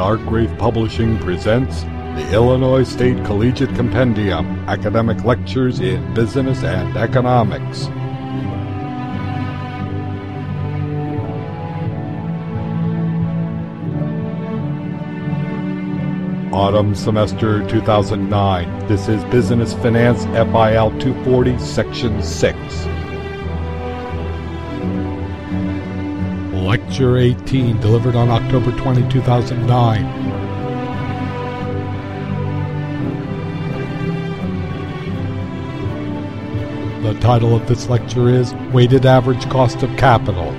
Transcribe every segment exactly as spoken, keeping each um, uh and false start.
Artgrave Publishing presents the Illinois State Collegiate Compendium, Academic Lectures in Business and Economics. Autumn Semester two thousand nine. This is Business Finance F I L two forty, Section six. Lecture eighteen, delivered on October twentieth, two thousand nine. The title of this lecture is Weighted Average Cost of Capital.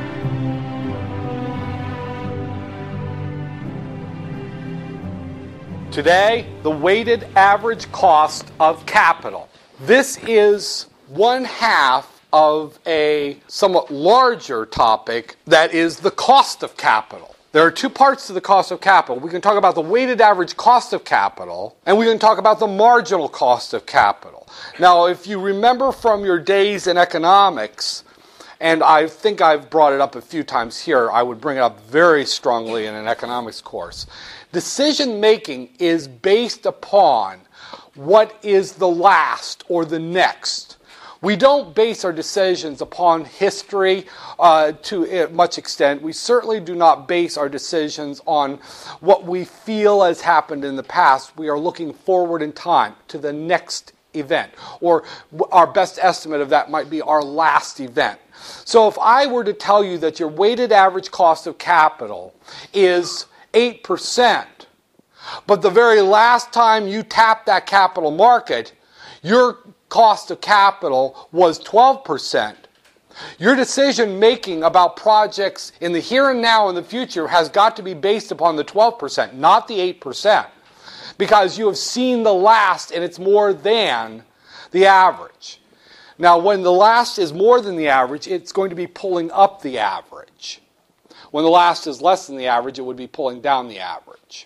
Today, the weighted average cost of capital. This is one half of a somewhat larger topic that is the cost of capital. There are two parts to the cost of capital. We can talk about the weighted average cost of capital, and we can talk about the marginal cost of capital. Now, if you remember from your days in economics, and I think I've brought it up a few times here, I would bring it up very strongly in an economics course. Decision making is based upon what is the last or the next. We don't base our decisions upon history uh, to much extent. We certainly do not base our decisions on what we feel has happened in the past. We are looking forward in time to the next event, or our best estimate of that might be our last event. So if I were to tell you that your weighted average cost of capital is eight percent, but the very last time you tapped that capital market, your cost of capital was twelve percent. Your decision making about projects in the here and now and the future has got to be based upon the twelve percent, not the eight percent. Because you have seen the last and it's more than the average. Now, when the last is more than the average, it's going to be pulling up the average. When the last is less than the average, it would be pulling down the average.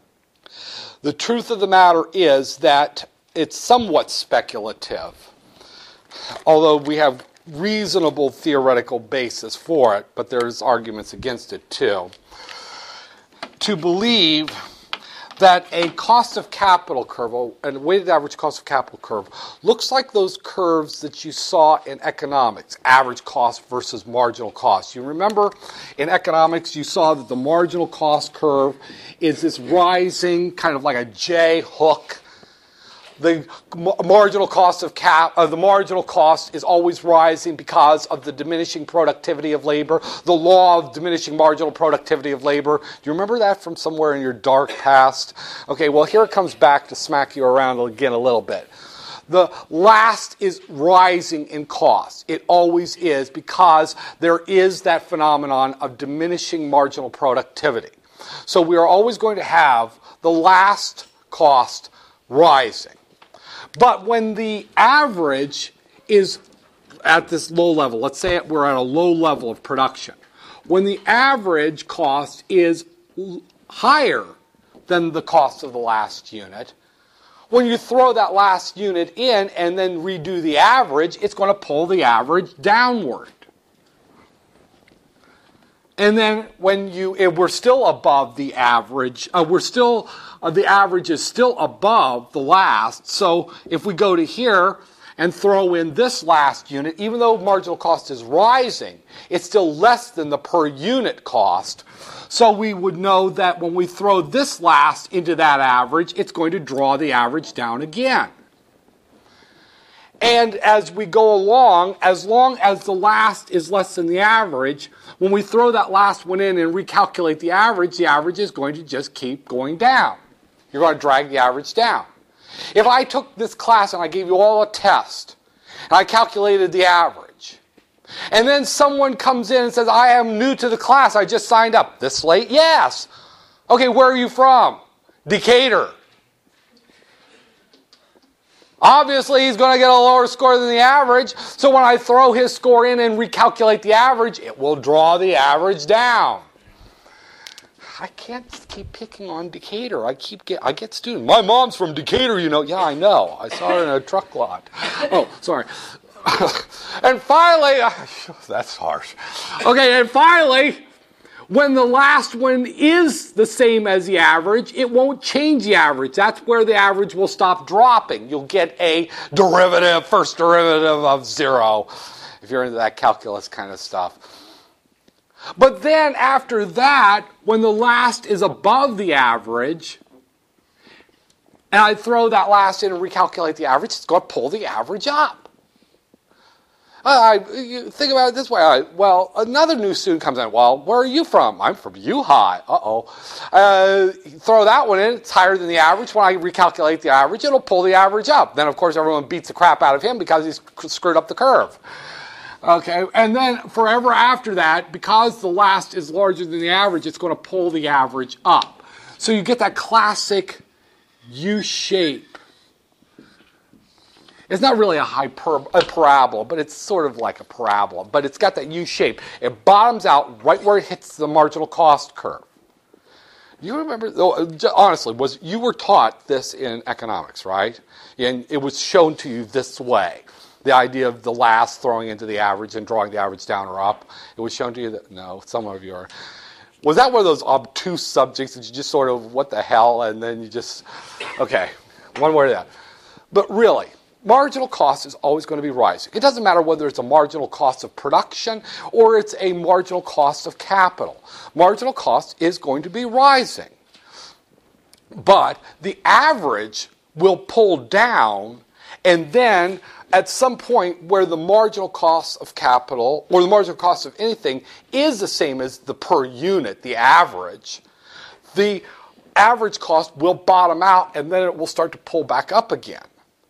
The truth of the matter is that it's somewhat speculative, although we have reasonable theoretical basis for it, but there's arguments against it too, to believe that a cost of capital curve, a weighted average cost of capital curve, looks like those curves that you saw in economics, average cost versus marginal cost. You remember in economics you saw that the marginal cost curve is this rising, kind of like a J hook. The marginal cost of cap, uh, the marginal cost is always rising because of the diminishing productivity of labor, the law of diminishing marginal productivity of labor. Do you remember that from somewhere in your dark past? Okay, well, here it comes back to smack you around again a little bit. The last is rising in cost. It always is, because there is that phenomenon of diminishing marginal productivity. So we are always going to have the last cost rising. But when the average is at this low level, let's say we're at a low level of production, when the average cost is higher than the cost of the last unit, when you throw that last unit in and then redo the average, it's going to pull the average downward. And then when you, if we're still above the average, uh, we're still, uh, the average is still above the last. So if we go to here and throw in this last unit, even though marginal cost is rising, it's still less than the per unit cost. So we would know that when we throw this last into that average, it's going to draw the average down again. And as we go along, as long as the last is less than the average, when we throw that last one in and recalculate the average, the average is going to just keep going down. You're going to drag the average down. If I took this class and I gave you all a test, and I calculated the average, and then someone comes in and says, I am new to the class, I just signed up. This late? Yes. Okay, where are you from? Decatur. Obviously, he's going to get a lower score than the average, so when I throw his score in and recalculate the average, it will draw the average down. I can't keep picking on Decatur. I keep get I get students. My mom's from Decatur, you know. Yeah, I know. I saw her in a truck lot. Oh, sorry. And finally, that's harsh. Okay, and finally, When the last one is the same as the average, it won't change the average. That's where the average will stop dropping. You'll get a derivative, first derivative of zero, if you're into that calculus kind of stuff. But then after that, when the last is above the average, and I throw that last in and recalculate the average, it's going to pull the average up. Uh, I, you think about it this way. I, well, another new student comes in. Well, where are you from? I'm from U-High. Uh-oh. Uh, throw that one in. It's higher than the average. When I recalculate the average, it'll pull the average up. Then, of course, everyone beats the crap out of him because he's screwed up the curve. Okay, and then forever after that, because the last is larger than the average, it's going to pull the average up. So you get that classic U-shape. It's not really a, hyper, a parabola, but it's sort of like a parabola. But it's got that U shape. It bottoms out right where it hits the marginal cost curve. Do you remember? Honestly, was you were taught this in economics, right? And it was shown to you this way. The idea of the last throwing into the average and drawing the average down or up. It was shown to you that, no, some of you are. Was that one of those obtuse subjects that you just sort of, what the hell, and then you just, okay, one word of that. But really, marginal cost is always going to be rising. It doesn't matter whether it's a marginal cost of production or it's a marginal cost of capital. Marginal cost is going to be rising. But the average will pull down, and then at some point where the marginal cost of capital or the marginal cost of anything is the same as the per unit, the average, the average cost will bottom out, and then it will start to pull back up again.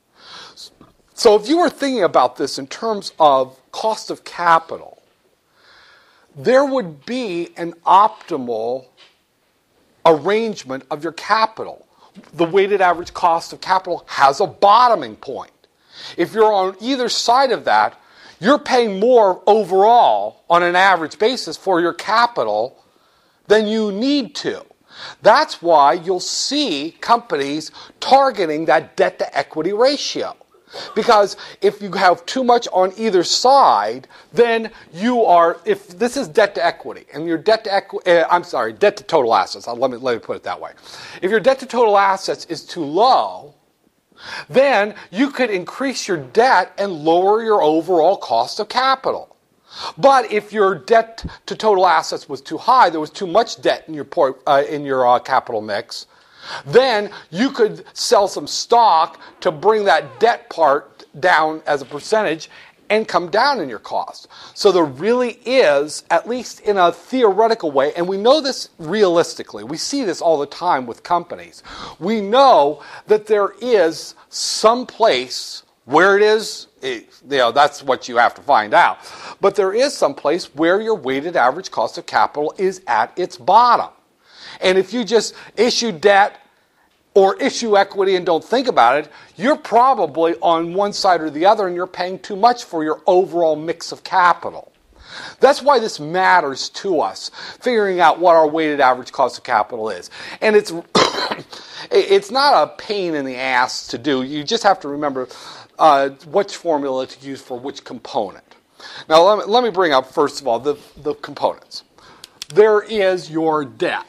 So if you were thinking about this in terms of cost of capital, there would be an optimal arrangement of your capital. The weighted average cost of capital has a bottoming point. If you're on either side of that, you're paying more overall on an average basis for your capital than you need to. That's why you'll see companies targeting that debt-to-equity ratio. Because if you have too much on either side, then you are, if this is debt to equity, and your debt to equity, uh, I'm sorry, debt to total assets, I'll, let me, let me put it that way. If your debt to total assets is too low, then you could increase your debt and lower your overall cost of capital. But if your debt to total assets was too high, there was too much debt in your, port, uh, in your uh, capital mix, then you could sell some stock to bring that debt part down as a percentage and come down in your cost. So there really is, at least in a theoretical way, and we know this realistically, we see this all the time with companies, we know that there is some place where it is, it, you know, that's what you have to find out, but there is some place where your weighted average cost of capital is at its bottom. And if you just issue debt or issue equity and don't think about it, you're probably on one side or the other and you're paying too much for your overall mix of capital. That's why this matters to us, figuring out what our weighted average cost of capital is. And it's it's not a pain in the ass to do. You just have to remember uh, which formula to use for which component. Now let me, let me bring up, first of all, the, the components. There is your debt.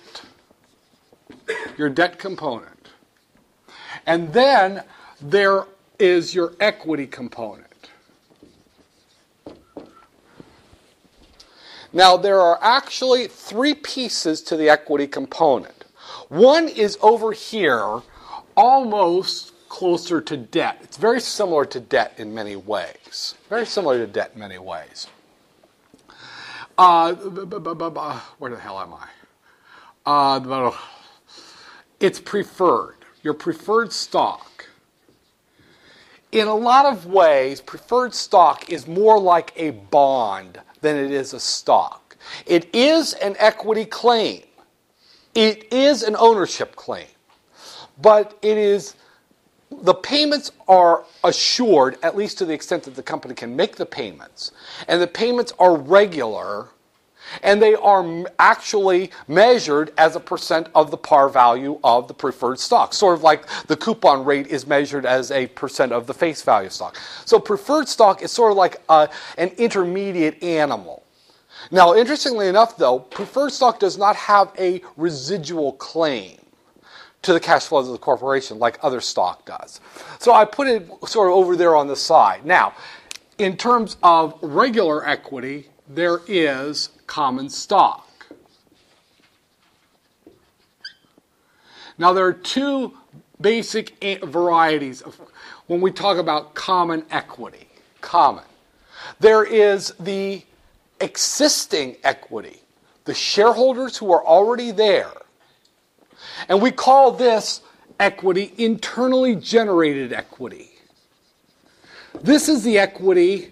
Your debt component. And then there is your equity component. Now there are actually three pieces to the equity component. One is over here, almost closer to debt. It's very similar to debt in many ways. Very similar to debt in many ways. Uh, where the hell am I? Uh, It's preferred, your preferred stock. In a lot of ways, preferred stock is more like a bond than it is a stock. It is an equity claim. It is an ownership claim. But it is, the payments are assured, at least to the extent that the company can make the payments. And the payments are regular. And they are actually measured as a percent of the par value of the preferred stock. Sort of like the coupon rate is measured as a percent of the face value stock. So preferred stock is sort of like a, an intermediate animal. Now, interestingly enough, though, preferred stock does not have a residual claim to the cash flows of the corporation like other stock does. So I put it sort of over there on the side. Now, in terms of regular equity, there is common stock. Now, there are two basic varieties of when we talk about common equity. Common. There is the existing equity, the shareholders who are already there. And we call this equity internally generated equity. This is the equity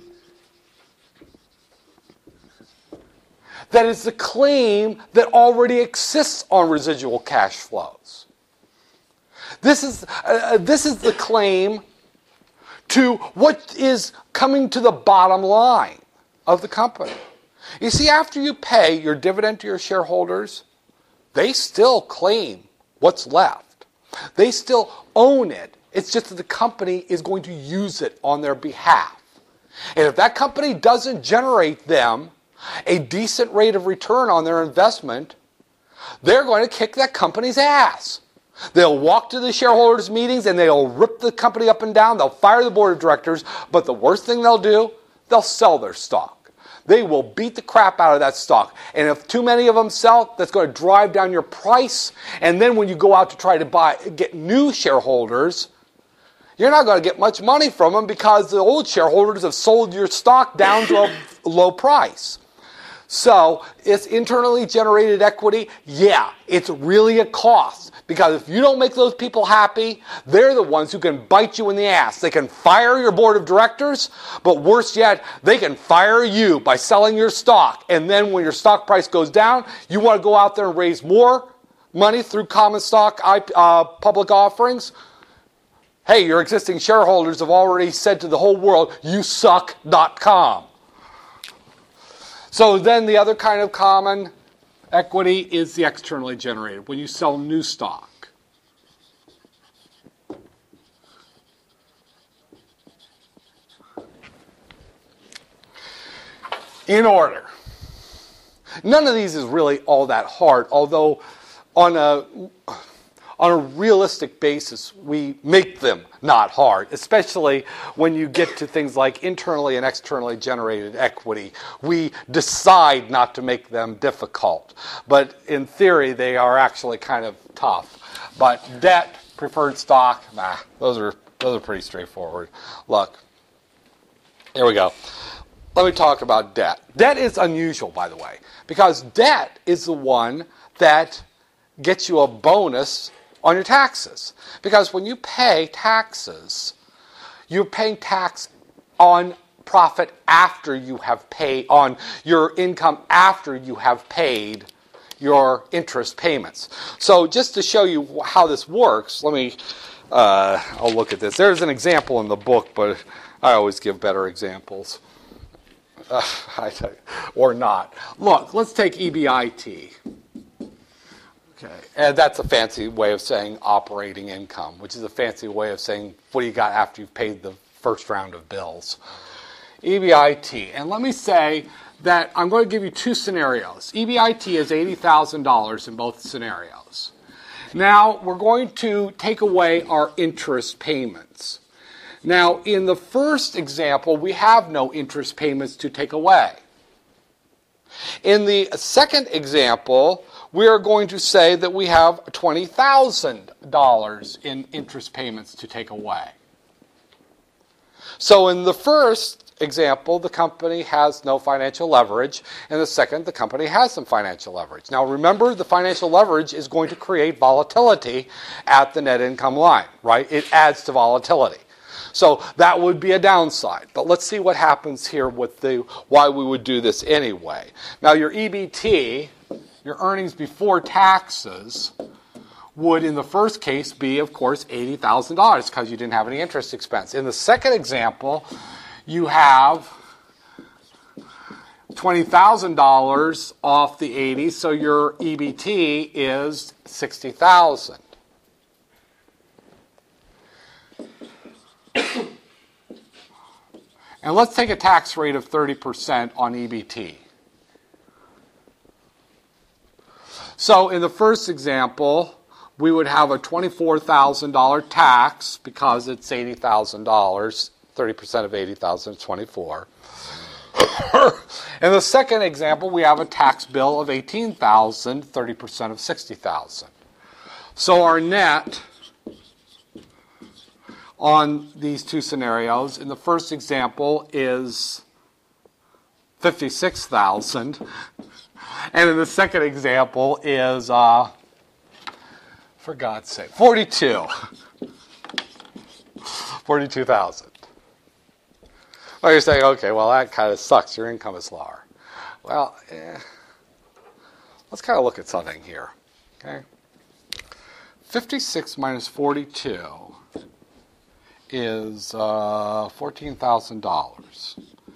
that is the claim that already exists on residual cash flows. This is, uh, this is the claim to what is coming to the bottom line of the company. You see, after you pay your dividend to your shareholders, they still claim what's left. They still own it. It's just that the company is going to use it on their behalf. And if that company doesn't generate them a decent rate of return on their investment, they're going to kick that company's ass. They'll walk to the shareholders' meetings and they'll rip the company up and down. They'll fire the board of directors. But the worst thing they'll do, they'll sell their stock. They will beat the crap out of that stock. And if too many of them sell, that's going to drive down your price. And then when you go out to try to buy, get new shareholders, you're not going to get much money from them because the old shareholders have sold your stock down to a low price. So it's internally generated equity. Yeah, it's really a cost. Because if you don't make those people happy, they're the ones who can bite you in the ass. They can fire your board of directors, but worse yet, they can fire you by selling your stock. And then when your stock price goes down, you want to go out there and raise more money through common stock uh, public offerings. Hey, your existing shareholders have already said to the whole world, you suck dot com. So then the other kind of common equity is the externally generated, when you sell new stock. In order. None of these is really all that hard, although on a, on a realistic basis, we make them not hard, especially when you get to things like internally and externally generated equity. We decide not to make them difficult, but in theory, they are actually kind of tough. But debt, preferred stock, nah, those are, those are pretty straightforward. Look, here we go. Let me talk about debt. Debt is unusual, by the way, because debt is the one that gets you a bonus on your taxes. Because when you pay taxes, you're paying tax on profit after you have paid, on your income after you have paid your interest payments. So just to show you how this works, let me, uh, I'll look at this. There's an example in the book, but I always give better examples. Uh, I, or not. Look, let's take E B I T. Okay, and that's a fancy way of saying operating income, which is a fancy way of saying what do you got after you've paid the first round of bills. E B I T. And let me say that I'm going to give you two scenarios. E B I T is eighty thousand dollars in both scenarios. Now, we're going to take away our interest payments. Now, in the first example, we have no interest payments to take away. In the second example, we are going to say that we have twenty thousand dollars in interest payments to take away. So in the first example, the company has no financial leverage. In the second, the company has some financial leverage. Now remember, the financial leverage is going to create volatility at the net income line, right? It adds to volatility. So that would be a downside. But let's see what happens here with the why we would do this anyway. Now your E B T, your earnings before taxes, would in the first case be, of course, eighty thousand dollars because you didn't have any interest expense. In the second example, you have twenty thousand dollars off the eighty, so your E B T is sixty thousand dollars. And let's take a tax rate of thirty percent on E B T. So in the first example, we would have a twenty-four thousand dollars tax because it's eighty thousand dollars. thirty percent of eighty thousand is twenty-four. In the second example, we have a tax bill of eighteen thousand dollars, thirty percent of sixty thousand dollars. So our net on these two scenarios, in the first example, is fifty-six thousand dollars. And in the second example is, uh, for God's sake, forty-two. forty-two thousand. Well, you're saying, okay, well, that kind of sucks. Your income is lower. Well, eh, let's kind of look at something here. Okay, fifty-six minus forty-two is uh, fourteen thousand dollars.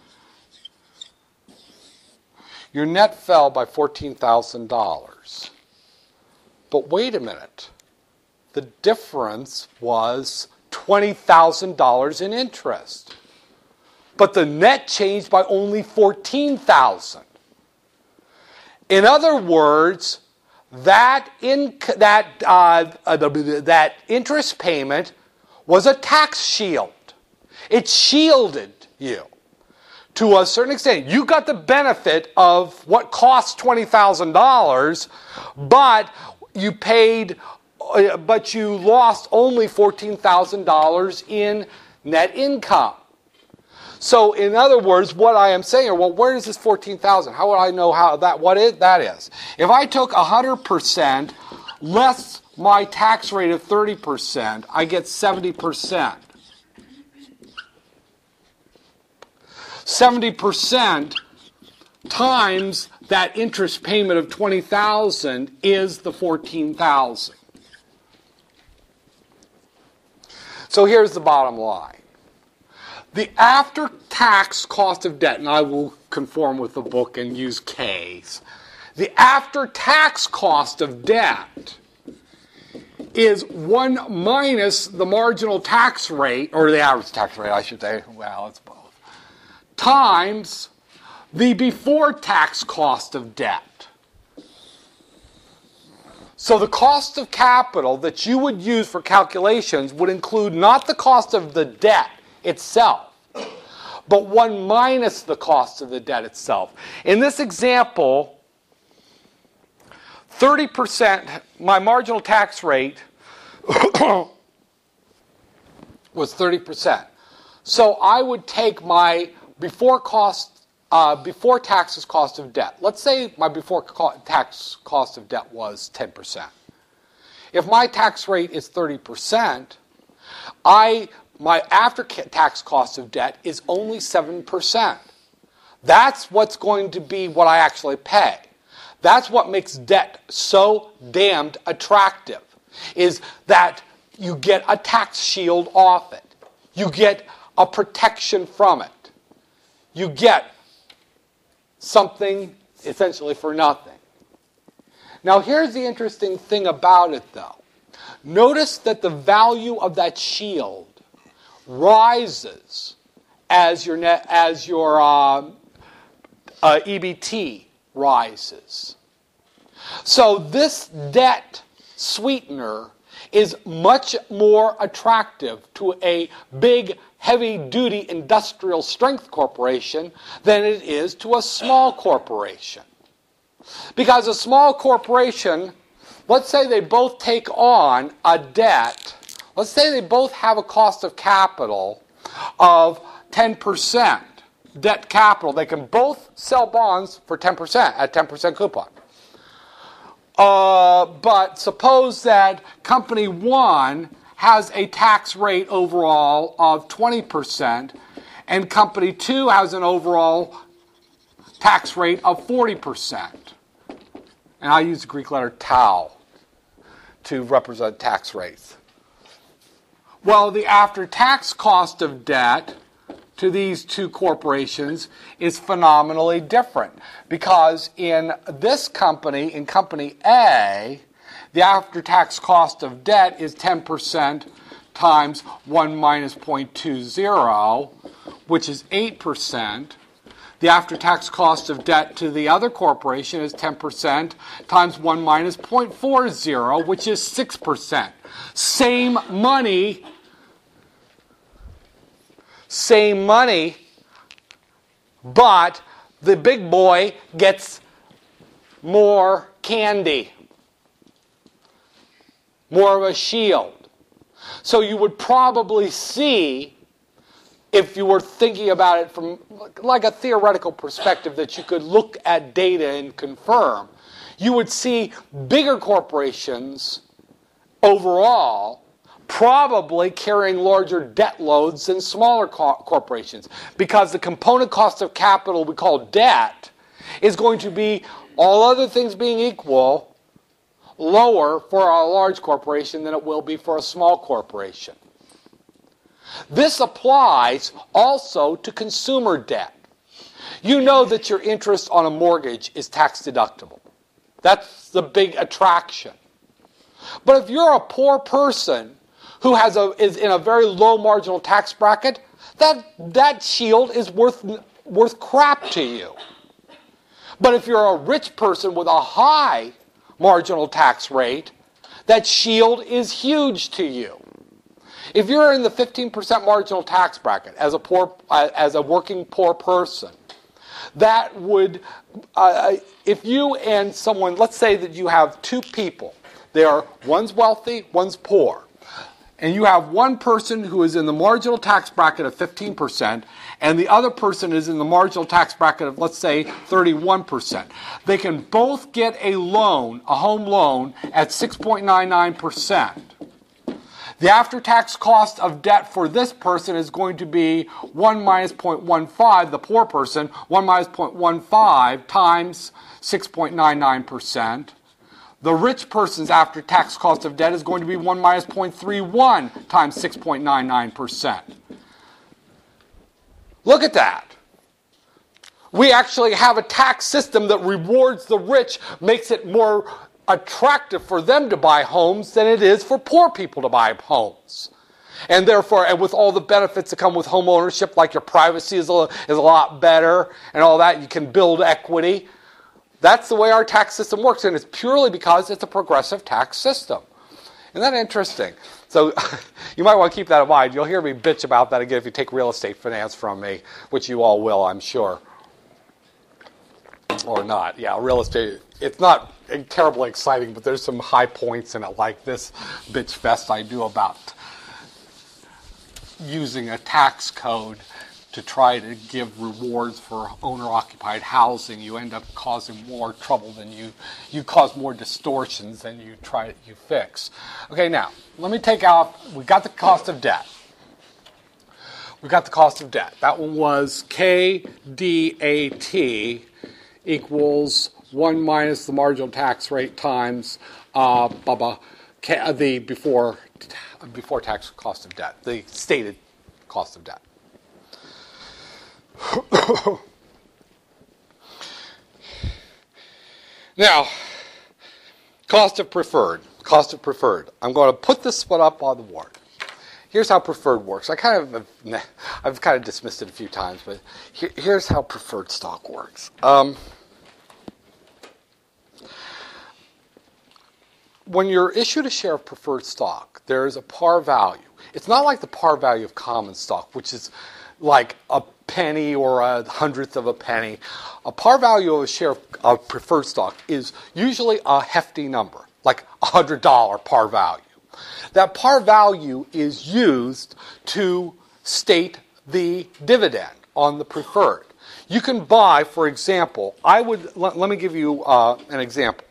Your net fell by fourteen thousand dollars. But wait a minute. The difference was twenty thousand dollars in interest. But the net changed by only fourteen thousand dollars. In other words, that, in, that, uh, uh, that interest payment was a tax shield. It shielded you. To a certain extent, you got the benefit of what cost twenty thousand dollars, but you paid, but you lost only fourteen thousand dollars in net income. So, in other words, what I am saying, well, where is this fourteen thousand dollars? How would I know how that what it, that is? If I took one hundred percent less my tax rate of thirty percent, I get seventy percent. seventy percent times that interest payment of twenty thousand dollars is the fourteen thousand dollars. So here's the bottom line. The after-tax cost of debt, and I will conform with the book and use K's, the after-tax cost of debt is one minus the marginal tax rate, or the average tax rate, I should say, well, it's both, times the before-tax cost of debt. So the cost of capital that you would use for calculations would include not the cost of the debt itself, but one minus the cost of the debt itself. In this example, thirty percent, my marginal tax rate was thirty percent. So I would take my before cost, uh, before taxes cost of debt. Let's say my before co- tax cost of debt was ten percent. If my tax rate is thirty percent, I my after-tax cost of debt is only seven percent. That's what's going to be what I actually pay. That's what makes debt so damned attractive, is that you get a tax shield off it. You get a protection from it. You get something essentially for nothing. Now here's the interesting thing about it, though. Notice that the value of that shield rises as your net, as your uh, uh, E B T rises. So this debt sweetener is much more attractive to a big, heavy-duty industrial strength corporation than it is to a small corporation. Because a small corporation, let's say they both take on a debt. Let's say they both have a cost of capital of ten percent debt capital. They can both sell bonds for ten percent at ten percent coupon. Uh, but suppose that company one has a tax rate overall of twenty percent and company two has an overall tax rate of forty percent. And I use the Greek letter tau to represent tax rates. Well, the after-tax cost of debt to these two corporations is phenomenally different, because in this company, in company A, the after-tax cost of debt is ten percent times one minus zero point two zero, which is eight percent. The after-tax cost of debt to the other corporation is ten percent times one minus zero point four zero, which is six percent. Same money, same money, but the big boy gets more candy, more of a shield. So you would probably see, if you were thinking about it from like a theoretical perspective that you could look at data and confirm, you would see bigger corporations overall probably carrying larger debt loads than smaller co- corporations, because the component cost of capital we call debt is going to be, all other things being equal, lower for a large corporation than it will be for a small corporation. This applies also to consumer debt. You know that your interest on a mortgage is tax deductible. That's the big attraction. But if you're a poor person who has a, is in a very low marginal tax bracket, that, that shield is worth, worth crap to you. But if you're a rich person with a high marginal tax rate, that shield is huge to you. If you're in the fifteen percent marginal tax bracket as a poor, uh, as a working poor person, that would, uh, if you and someone, let's say that you have two people, they're, one's wealthy, one's poor, and you have one person who is in the marginal tax bracket of fifteen percent, and the other person is in the marginal tax bracket of, let's say, thirty-one percent. They can both get a loan, a home loan, at six point nine nine percent. The after-tax cost of debt for this person is going to be one minus zero point one five, the poor person, one minus zero point one five times six point nine nine percent. The rich person's after-tax cost of debt is going to be one minus zero point three one times six point nine nine percent. Look at that. We actually have a tax system that rewards the rich, makes it more attractive for them to buy homes than it is for poor people to buy homes. And therefore, and with all the benefits that come with home ownership, like your privacy is a, is a lot better and all that, you can build equity. That's the way our tax system works, and it's purely because it's a progressive tax system. Isn't that interesting? So you might want to keep that in mind. You'll hear me bitch about that again if you take real estate finance from me, which you all will, I'm sure. Or not. Yeah, real estate, it's not terribly exciting, but there's some high points in it, like this bitch fest I do about using a tax code to try to give rewards for owner-occupied housing. You end up causing more trouble than you, you cause more distortions than you try, you fix. Okay, now, let me take out, we got the cost of debt. We got the cost of debt. That one was K D A T equals one minus the marginal tax rate times uh, blah, K, the before, before tax cost of debt, the stated cost of debt. Now, cost of preferred. Cost of preferred. I'm going to put this one up on the board. Here's how preferred works. I kind of, I've kind of dismissed it a few times, but here, here's how preferred stock works. Um, when you're issued a share of preferred stock, there is a par value. It's not like the par value of common stock, which is like a penny or a hundredth of a penny. A par value of a share of preferred stock is usually a hefty number, like a one hundred dollars par value. That par value is used to state the dividend on the preferred. You can buy, for example, I would, let, let me give you uh, an example.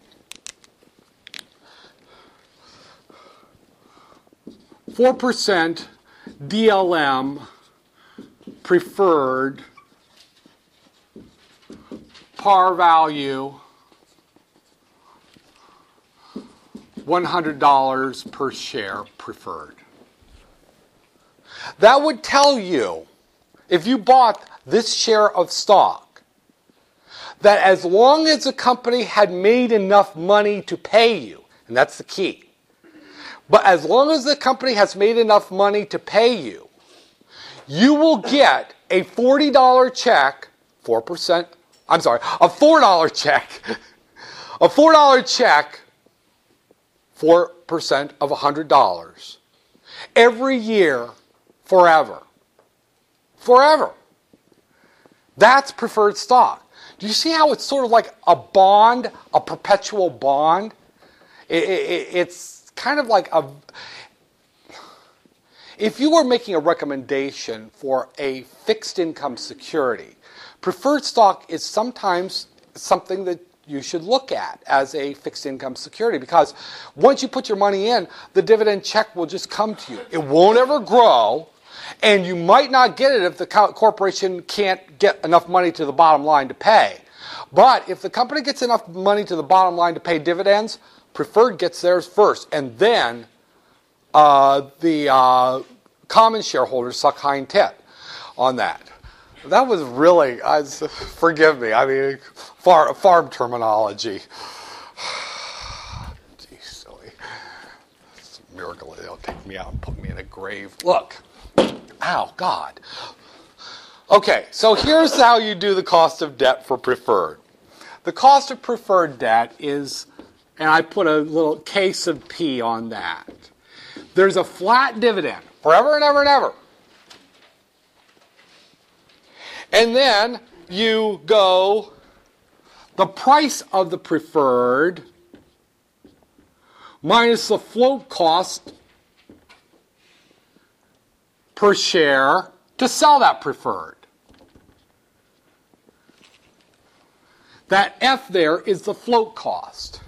four percent D L M preferred par value one hundred dollars per share preferred. That would tell you, if you bought this share of stock, that as long as the company had made enough money to pay you, and that's the key, but as long as the company has made enough money to pay you, you will get a forty dollars check four percent, I'm sorry, a four dollar check, a four dollar check, four percent of one hundred dollars. Every year, forever. Forever. That's preferred stock. Do you see how it's sort of like a bond, a perpetual bond? It, it, it's kind of like a... If you were making a recommendation for a fixed income security, preferred stock is sometimes something that you should look at as a fixed income security, because once you put your money in, the dividend check will just come to you. It won't ever grow, and you might not get it if the corporation can't get enough money to the bottom line to pay. But if the company gets enough money to the bottom line to pay dividends, preferred gets theirs first, and then uh, the uh, common shareholders suck hind tit on that. That was really, uh, forgive me, I mean, far, farm terminology. Geez, silly. It's a miracle they'll take me out and put me in a grave. Look. Ow, God. Okay, so here's how you do the cost of debt for preferred. The cost of preferred debt is, and I put a little case of P on that. There's a flat dividend, forever and ever and ever. And then you go, the price of the preferred minus the float cost per share to sell that preferred. That F there is the float cost.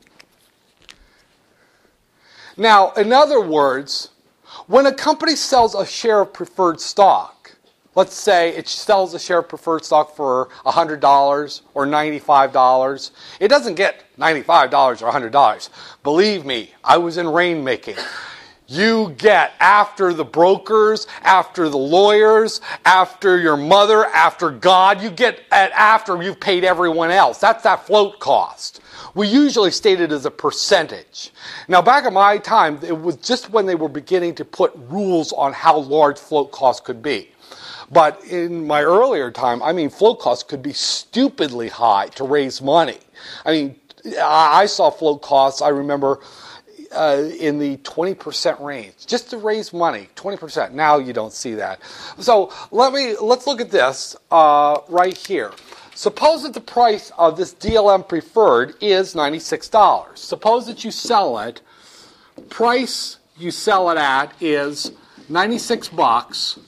Now, in other words, when a company sells a share of preferred stock, let's say it sells a share of preferred stock for one hundred dollars or ninety-five dollars. It doesn't get ninety-five dollars or one hundred dollars. Believe me, I was in rainmaking. You get, after the brokers, after the lawyers, after your mother, after God, you get at after you've paid everyone else. That's that float cost. We usually state it as a percentage. Now, back in my time, it was just when they were beginning to put rules on how large float costs could be. But in my earlier time, I mean, float costs could be stupidly high to raise money. I mean, I saw float costs, I remember, uh, in the twenty percent range, just to raise money, twenty percent. Now you don't see that. So let me, let's look at this uh, right here. Suppose that the price of this D L M preferred is ninety-six dollars. Suppose that you sell it, price you sell it at is ninety-six bucks.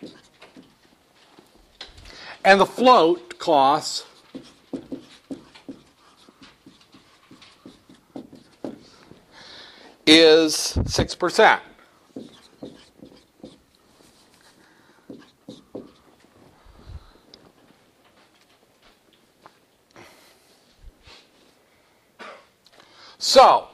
And the float costs is six percent. So,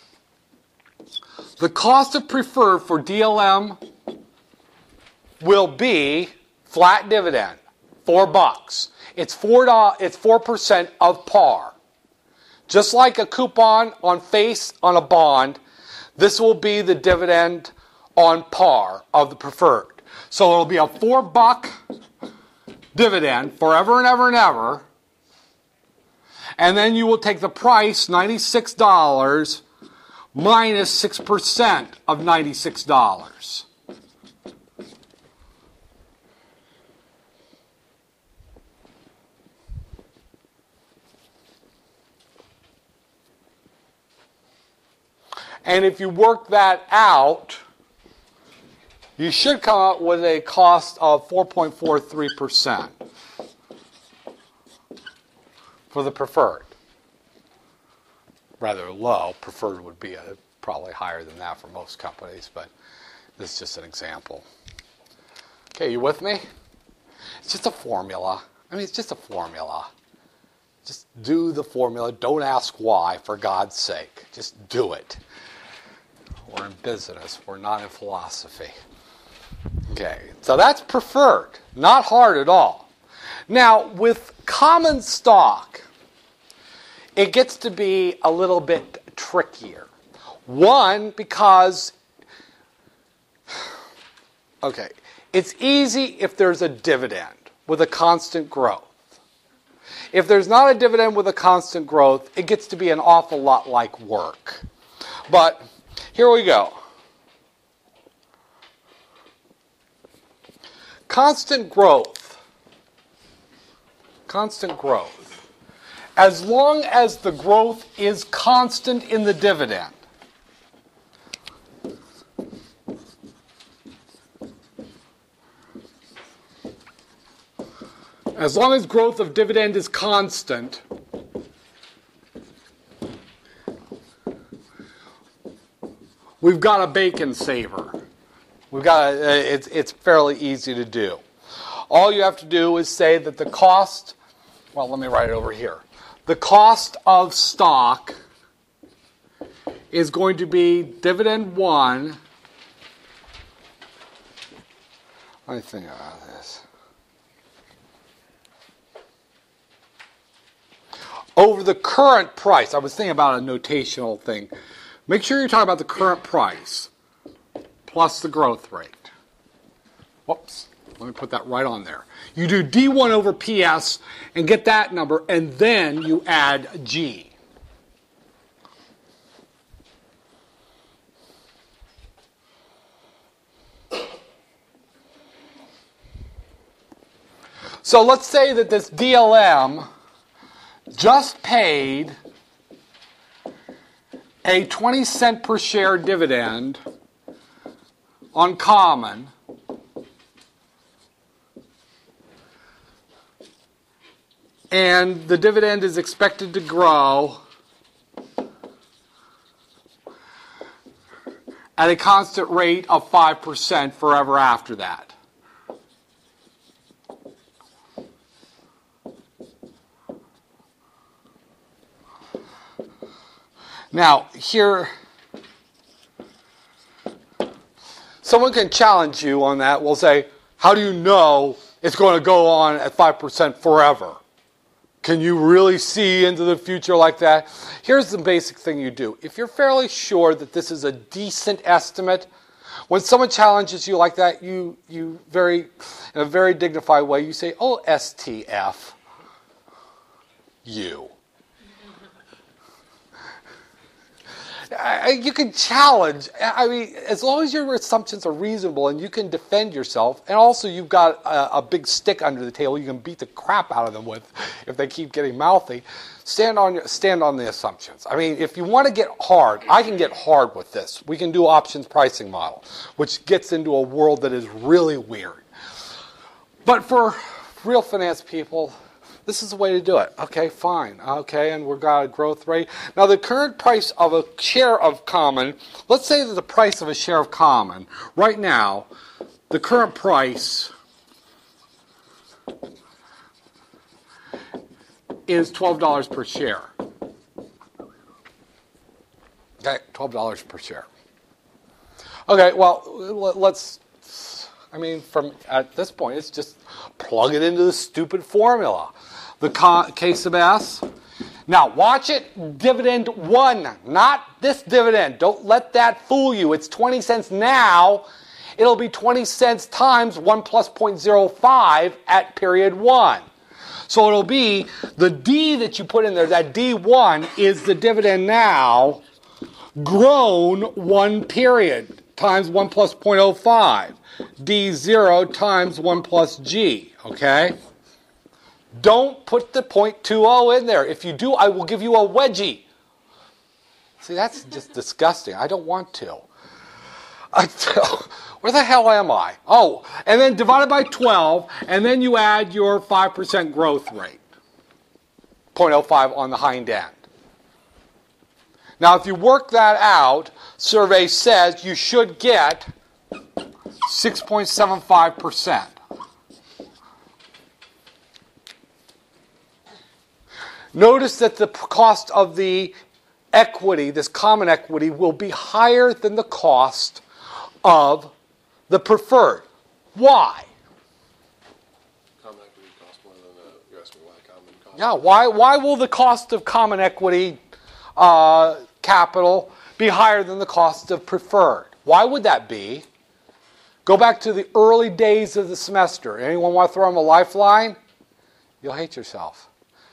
the cost of preferred for D L M will be flat dividend. Four bucks. It's four dollars. It's four percent of par. Just like a coupon on face on a bond, this will be the dividend on par of the preferred. So it'll be a four buck dividend forever and ever and ever. And then you will take the price, ninety-six dollars, minus six percent of ninety-six dollars. And if you work that out, you should come up with a cost of four point four three percent for the preferred. Rather low. Preferred would be a, probably higher than that for most companies, but this is just an example. Okay, you with me? It's just a formula. I mean, it's just a formula. Just do the formula. Don't ask why, for God's sake. Just do it. We're in business. We're not in philosophy. Okay, so that's preferred. Not hard at all. Now, with common stock, it gets to be a little bit trickier. One, because, okay, it's easy if there's a dividend with a constant growth. if there's not a dividend with a constant growth, it gets to be an awful lot like work. But here we go. Constant growth. Constant growth. As long as the growth is constant in the dividend, as long as growth of dividend is constant, we've got a bacon saver. We've got a, it's, it's fairly easy to do. All you have to do is say that the cost, well, let me write it over here. The cost of stock is going to be dividend one. Let me think about this. Over the current price. I was thinking about a notational thing. Make sure you're talking about the current price plus the growth rate. Whoops. Let me put that right on there. You do D one over P S and get that number, and then you add G. So let's say that this D L M just paid a twenty cent per share dividend on common, and the dividend is expected to grow at a constant rate of five percent forever after that. Now, here, someone can challenge you on that. We'll say, how do you know it's going to go on at five percent forever? Can you really see into the future like that? Here's the basic thing you do. If you're fairly sure that this is a decent estimate, when someone challenges you like that, you, you very, in a very dignified way, you say, oh, S T F, you. I, you can challenge. I mean, as long as your assumptions are reasonable and you can defend yourself, and also you've got a, a big stick under the table you can beat the crap out of them with if they keep getting mouthy, stand on your, stand on the assumptions. I mean, if you want to get hard, I can get hard with this. We can do options pricing model, which gets into a world that is really weird. But for real finance people, this is the way to do it. Okay, fine. Okay, and we've got a growth rate. Now, the current price of a share of common, let's say that the price of a share of common, right now, the current price is twelve dollars per share. Okay, twelve dollars per share. Okay, well, let's, I mean, from at this point, it's just plug it into the stupid formula. The K sub S. Now, watch it, dividend one, not this dividend. Don't let that fool you. It's twenty cents now. It'll be twenty cents times one plus zero point zero five at period one. So it'll be the D that you put in there, that D one is the dividend now, grown one period, times one plus zero point zero five. D zero times one plus G, okay? Don't put the zero point two zero in there. If you do, I will give you a wedgie. See, that's just disgusting. I don't want to. I, where the hell am I? Oh, and then divided by twelve, and then you add your five percent growth rate. zero point zero five on the hind end. Now, if you work that out, survey says you should get six point seven five percent. Notice that the cost of the equity, this common equity, will be higher than the cost of the preferred. Why? Common equity costs more than the, you're asking why common costs. Yeah, why, why will the cost of common equity uh, capital be higher than the cost of preferred? Why would that be? Go back to the early days of the semester. Anyone want to throw them a lifeline? You'll hate yourself.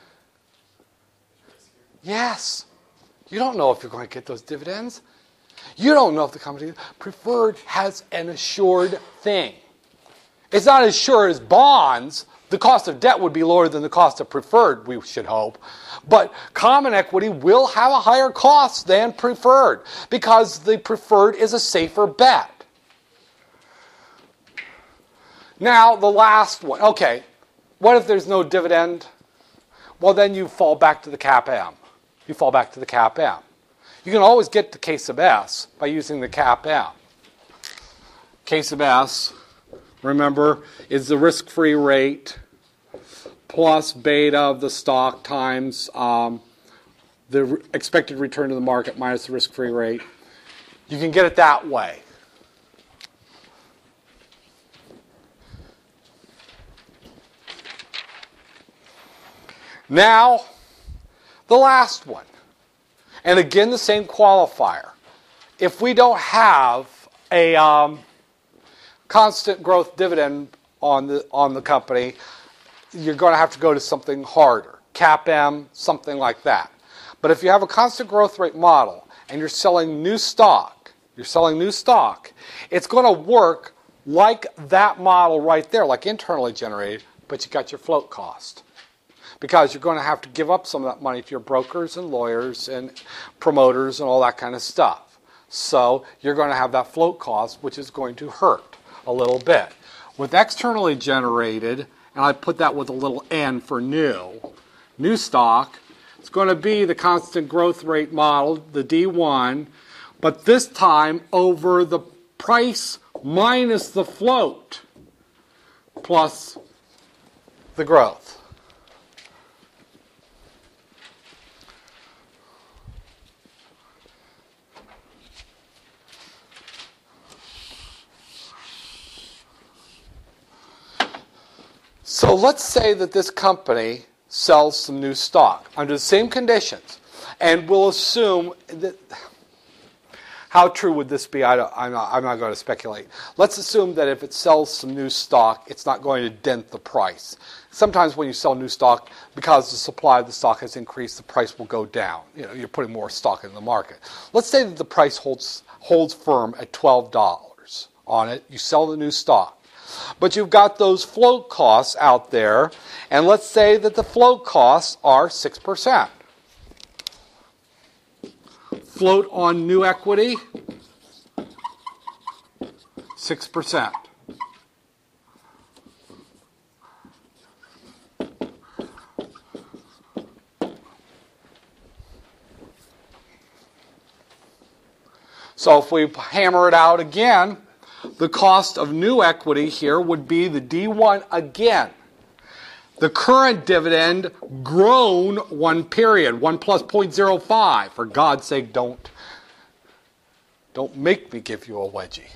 Yes. You don't know if you're going to get those dividends. You don't know if the company preferred has an assured thing. It's not as sure as bonds. The cost of debt would be lower than the cost of preferred, we should hope. But common equity will have a higher cost than preferred because the preferred is a safer bet. Now, the last one. Okay, what if there's no dividend? Well, then you fall back to the cap M. You fall back to the cap M. You can always get to K sub S by using the cap M. K sub S, remember, is the risk-free rate plus beta of the stock times um, the re- expected return to the market minus the risk-free rate. You can get it that way. Now, the last one. And again, the same qualifier. If we don't have a um, constant growth dividend on the on the company, you're going to have to go to something harder. Cap M, something like that. But if you have a constant growth rate model and you're selling new stock, you're selling new stock, it's going to work like that model right there, like internally generated, but you got your float cost. Because you're going to have to give up some of that money to your brokers and lawyers and promoters and all that kind of stuff. So you're going to have that float cost, which is going to hurt a little bit. With externally generated, and I put that with a little n for new, new stock, it's going to be the constant growth rate model, the D one, but this time over the price minus the float plus the growth. So let's say that this company sells some new stock under the same conditions, and we'll assume that, how true would this be? I don't, I'm, not, I'm not going to speculate. Let's assume that if it sells some new stock, it's not going to dent the price. Sometimes when you sell new stock, because the supply of the stock has increased, the price will go down. You know, you're putting more stock in the market. Let's say that the price holds holds firm at twelve dollars on it. You sell the new stock. But you've got those float costs out there, and let's say that the float costs are six percent. Float on new equity, six percent. So if we hammer it out again, the cost of new equity here would be the D one again. The current dividend grown one period, one plus zero point zero five. For God's sake, don't, don't make me give you a wedgie.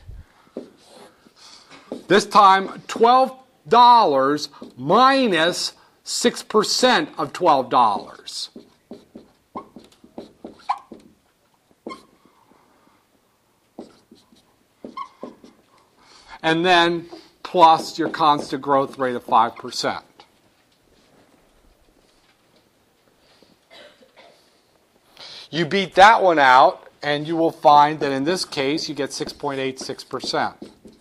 This time, twelve dollars minus six percent of twelve dollars. And then plus your constant growth rate of five percent. You beat that one out, and you will find that in this case, you get six point eight six percent.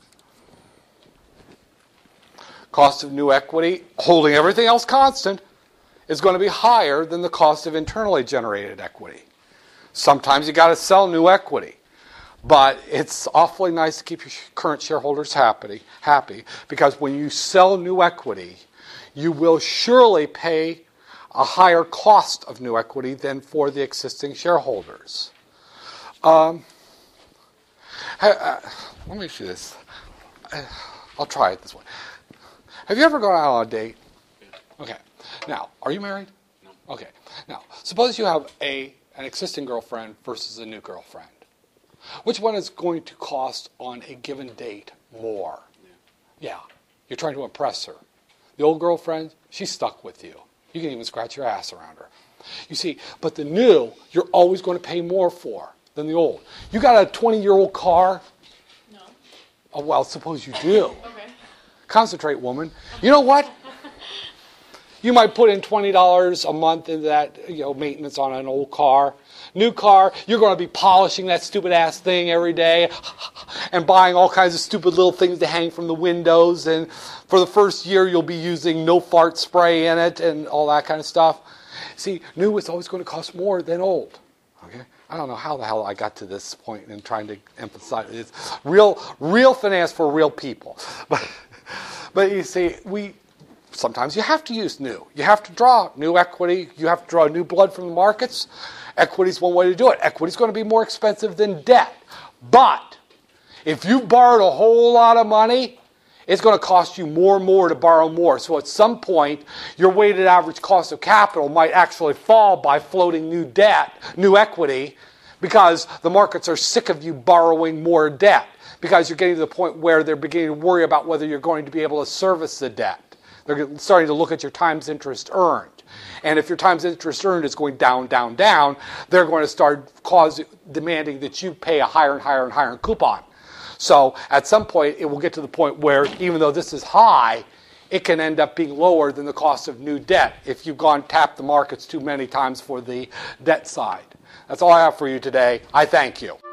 Cost of new equity, holding everything else constant, is going to be higher than the cost of internally generated equity. Sometimes you got to sell new equity. But it's awfully nice to keep your current shareholders happy, happy because when you sell new equity, you will surely pay a higher cost of new equity than for the existing shareholders. Um, uh, let me see this. I'll try it this way. Have you ever gone out on a date? Okay. Now, are you married? No. Okay. Now, suppose you have a an existing girlfriend versus a new girlfriend. Which one is going to cost on a given date more? Yeah. yeah. You're trying to impress her. The old girlfriend, she's stuck with you. You can even scratch your ass around her. You see, but the new, you're always going to pay more for than the old. You got a twenty-year-old car? No. Oh, well, suppose you do. Okay. Concentrate, woman. You know what? you might put in twenty dollars a month into that, you know, maintenance on an old car. New car, you're going to be polishing that stupid ass thing every day and buying all kinds of stupid little things to hang from the windows. And for the first year, you'll be using no fart spray in it and all that kind of stuff. See, new is always going to cost more than old. Okay, I don't know how the hell I got to this point in trying to emphasize it. It's real, real finance for real people. But, but you see, we sometimes you have to use new. You have to draw new equity. You have to draw new blood from the markets. Equity is one way to do it. Equity is going to be more expensive than debt. But if you borrowed a whole lot of money, it's going to cost you more and more to borrow more. So at some point, your weighted average cost of capital might actually fall by floating new debt, new equity, because the markets are sick of you borrowing more debt, because you're getting to the point where they're beginning to worry about whether you're going to be able to service the debt. They're starting to look at your times interest earned. And if your times interest earned is going down, down, down, they're going to start cause, demanding that you pay a higher and higher and higher coupon. So at some point, it will get to the point where even though this is high, it can end up being lower than the cost of new debt if you've gone tap the markets too many times for the debt side. That's all I have for you today. I thank you.